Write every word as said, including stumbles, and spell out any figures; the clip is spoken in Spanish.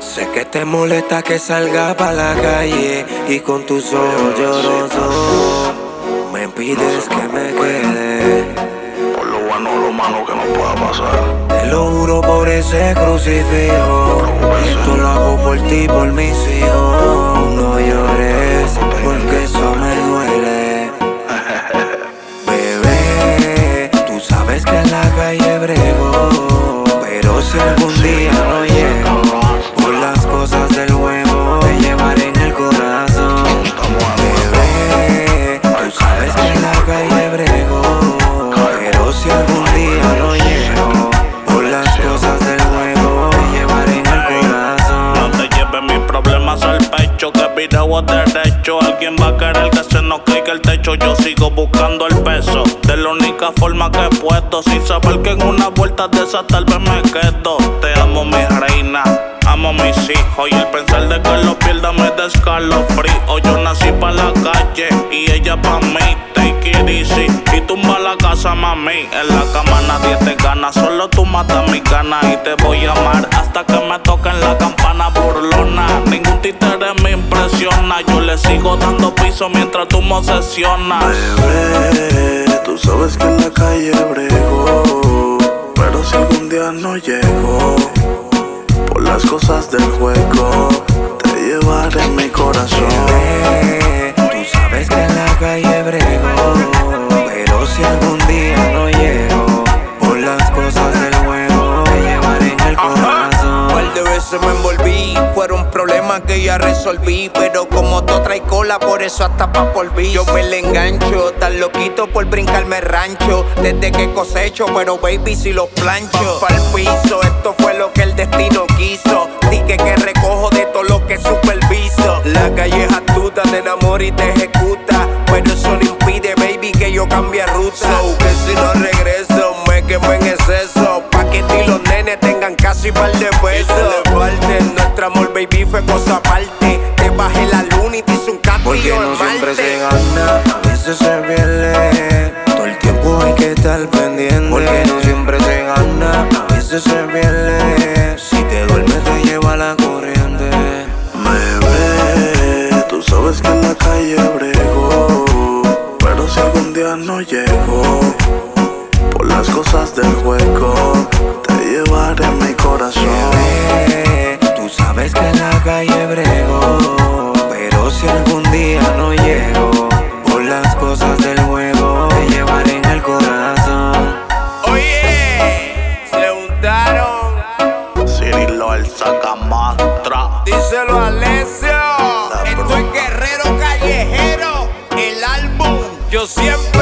Sé que te molesta que salga pa' la calle y con tus ojos llorosos me pides que me quede. Por lo bueno o lo malo que nos pueda pasar. Te lo juro por ese crucifijo. Esto lo hago por ti, por mis hijos. No llores porque eso me duele. Bebé, tú sabes que en la calle brego, pero si algún día no llego, por las cosas del juego te llevaré en el corazón. Bebé, tú sabes que en la calle brego, pero si algún día no llego, por las cosas del juego te llevaré en el corazón. No te lleves mis problemas al pecho, que virado a derecho. Alguien va a querer que se nos caiga el techo. Yo sigo buscando el peso de la única forma que puedo, sin saber que en una vuelta de esa tal vez me quedo. Te amo, mi reina, amo mis hijos, y el pensar de que lo pierda me da escalofrío. Yo nací pa' la calle y ella pa' mí. Take it easy y tumba la casa, mami. En la cama nadie te gana, solo tú matas mis ganas. Y te voy a amar hasta que me toquen la campana burlona. Ningún títere me impresiona, yo le sigo dando piso mientras tú me obsesionas. Bebé, tú sabes que en la calle brego, pero si algún día no llego, por las cosas del juego te llevaré en mi corazón. Bebé, tú sabes que en la calle brego, pero si algún día no llego, por las cosas del juego te llevaré en el corazón. Un par de veces me envolví, fueron problemas que ya resolví, pero como todo trae cola, por eso hasta pa' polví. Yo me le engancho, tan loquito por brincarme rancho, desde que cosecho, pero baby si los plancho. Pa'l piso, esto fue lo que el destino quiso, dije que recojo de todo lo que superviso. La calle es astuta, te enamora y te ejecuta, pero eso no impide, baby, que yo cambie ruta. So que si no regreso, me quemo en exceso, pa' que ti los nenes tengan casi par de pesos. Le falte, nuestro amor, baby, fue cosa aparte. Te bajé la luna y te hice un Porque castillo en no siempre se Marte. gana, a veces se pierde. Todo el tiempo hay que estar pendiente. Porque no siempre se gana, a veces se pierde. Si te duermes te lleva la corriente. Bebé, tú sabes que en la calle brego, pero si algún día no llego, por las cosas del juego te llevaré en mi corazón. Bebé, tú sabes que en la calle brego, pero si algún día no llego, por las cosas del juego te llevaré en el corazón. Oye, se untaron. Cirilo el sacamastra. Díselo a Alessio. Estoy guerrero callejero. El álbum, yo siempre